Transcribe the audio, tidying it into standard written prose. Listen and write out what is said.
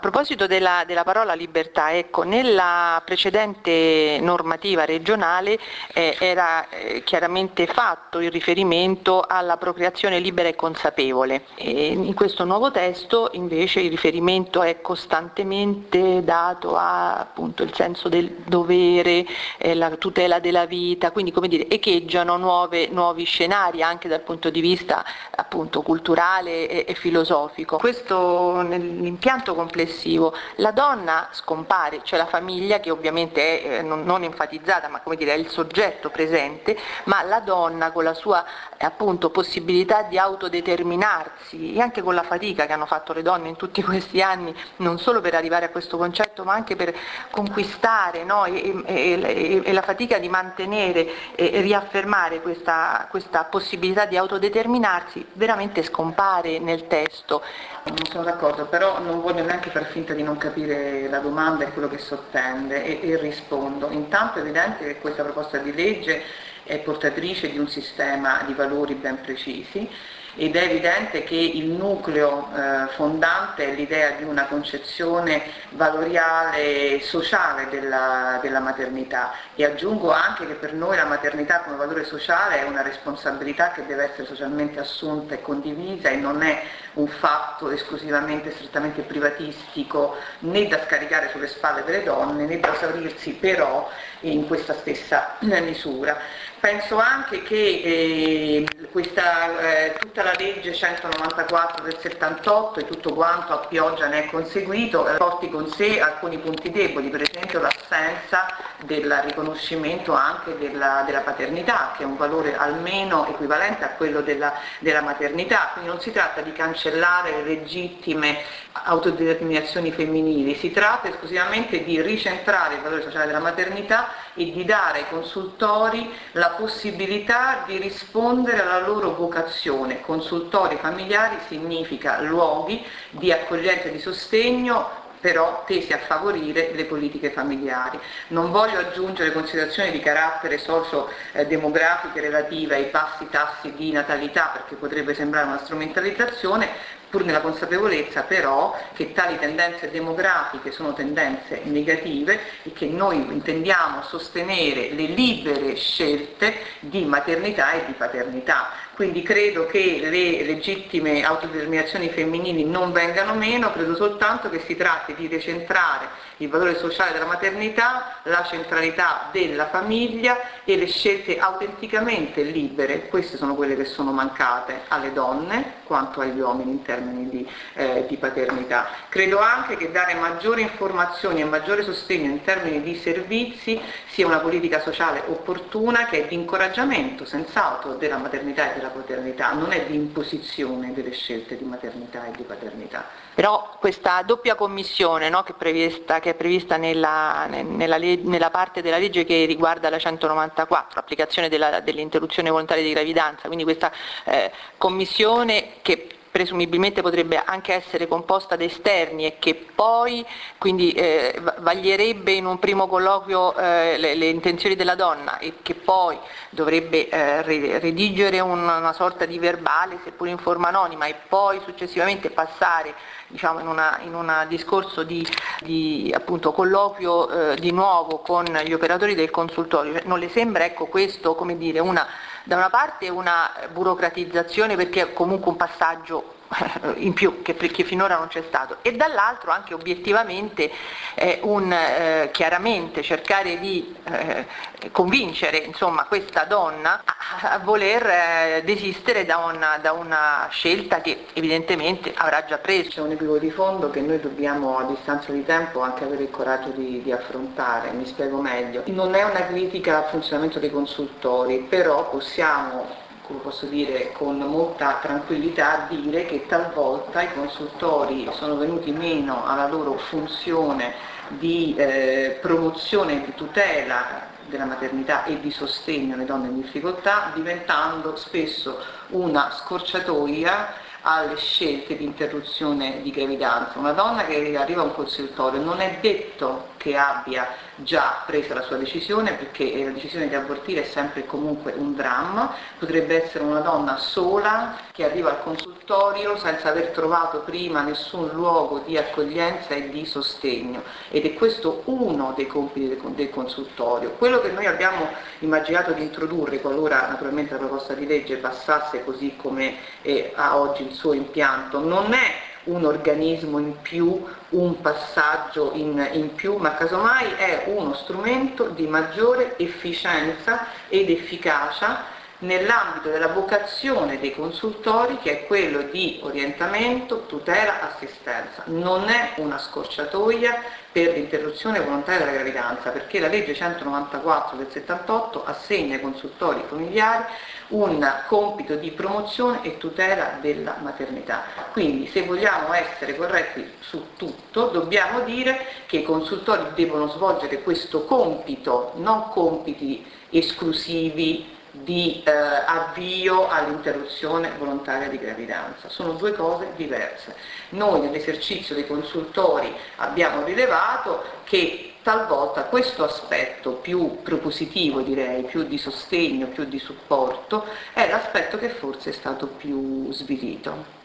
proposito della parola libertà, ecco, nella precedente normativa regionale era chiaramente fatto il riferimento alla procreazione libera e consapevole. E in questo nuovo testo invece il riferimento è costantemente dato a appunto il senso del dovere, la tutela della vita, quindi come dire, echeggiano nuovi scenari anche dal punto di vista appunto culturale e filosofico. Questo nell'impianto complessivo la donna scompare, cioè la famiglia che ovviamente è non enfatizzata, ma come dire è il soggetto presente, ma la donna con la sua appunto possibilità di autodeterminarsi e anche con la fatica che hanno fatto le donne in tutti questi anni, non solo per arrivare a questo concetto, ma anche per conquistare, no? e la fatica di mantenere e riaffermare questa possibilità di autodeterminarsi veramente scompare nel testo. Non sono d'accordo, però non voglio neanche far finta di non capire la domanda e quello che sottende e rispondo. Intanto è evidente che questa proposta di legge è portatrice di un sistema di valori ben precisi ed è evidente che il nucleo fondante è l'idea di una concezione valoriale sociale della maternità, e aggiungo anche che per noi la maternità come valore sociale è una responsabilità che deve essere socialmente assunta e condivisa e non è un fatto esclusivamente strettamente privatistico, né da scaricare sulle spalle delle donne né da esaurirsi però in questa stessa misura. Penso anche che tutta la legge 194 del 78 e tutto quanto a pioggia ne è conseguito porti con sé alcuni punti deboli, per esempio l'assenza del riconoscimento anche della paternità, che è un valore almeno equivalente a quello della maternità, quindi non si tratta di cancellare le legittime autodeterminazioni femminili, si tratta esclusivamente di ricentrare il valore sociale della maternità e di dare ai consultori la possibilità di rispondere alla loro vocazione. Consultori familiari significa luoghi di accoglienza e di sostegno però tesi a favorire le politiche familiari. Non voglio aggiungere considerazioni di carattere socio-demografiche relative ai bassi tassi di natalità perché potrebbe sembrare una strumentalizzazione, pur nella consapevolezza però che tali tendenze demografiche sono tendenze negative e che noi intendiamo sostenere le libere scelte di maternità e di paternità. Quindi credo che le legittime autodeterminazioni femminili non vengano meno, credo soltanto che si tratti di decentrare il valore sociale della maternità, la centralità della famiglia e le scelte autenticamente libere. Queste sono quelle che sono mancate alle donne quanto agli uomini in termini di paternità. Credo anche che dare maggiori informazioni e maggiore sostegno in termini di servizi sia una politica sociale opportuna che è di incoraggiamento senz'altro della maternità e della paternità, non è di imposizione delle scelte di maternità e di paternità. Però questa doppia commissione, no, che è prevista nella parte della legge che riguarda la 194, applicazione dell'interruzione volontaria di gravidanza, quindi questa commissione che presumibilmente potrebbe anche essere composta da esterni e che poi quindi vaglierebbe in un primo colloquio le intenzioni della donna e che poi dovrebbe redigere una sorta di verbale seppur in forma anonima e poi successivamente passare diciamo in un discorso di appunto colloquio di nuovo con gli operatori del consultorio. Non le sembra ecco questo come dire da una parte una burocratizzazione perché è comunque un passaggio in più che finora non c'è stato e dall'altro anche obiettivamente chiaramente cercare di convincere insomma questa donna a voler desistere da una scelta che evidentemente avrà già preso. C'è un equivoco di fondo che noi dobbiamo a distanza di tempo anche avere il coraggio di affrontare, mi spiego meglio. Non è una critica al funzionamento dei consultori, però possiamo, come posso dire, con molta tranquillità dire che talvolta i consultori sono venuti meno alla loro funzione di promozione e di tutela della maternità e di sostegno alle donne in difficoltà, diventando spesso una scorciatoia alle scelte di interruzione di gravidanza. Una donna che arriva a un consultorio non è detto che abbia già presa la sua decisione, perché la decisione di abortire è sempre e comunque un dramma, potrebbe essere una donna sola che arriva al consultorio consultorio senza aver trovato prima nessun luogo di accoglienza e di sostegno, ed è questo uno dei compiti del consultorio. Quello che noi abbiamo immaginato di introdurre, qualora naturalmente la proposta di legge passasse così come ha oggi il suo impianto, non è un organismo in più, un passaggio in più, ma casomai è uno strumento di maggiore efficienza ed efficacia nell'ambito della vocazione dei consultori, che è quello di orientamento, tutela, assistenza. Non è una scorciatoia per l'interruzione volontaria della gravidanza, perché la legge 194 del 78 assegna ai consultori familiari un compito di promozione e tutela della maternità. Quindi, se vogliamo essere corretti su tutto, dobbiamo dire che i consultori devono svolgere questo compito, non compiti esclusivi di avvio all'interruzione volontaria di gravidanza. Sono due cose diverse. Noi nell'esercizio dei consultori abbiamo rilevato che talvolta questo aspetto più propositivo, direi, più di sostegno, più di supporto, è l'aspetto che forse è stato più svilito.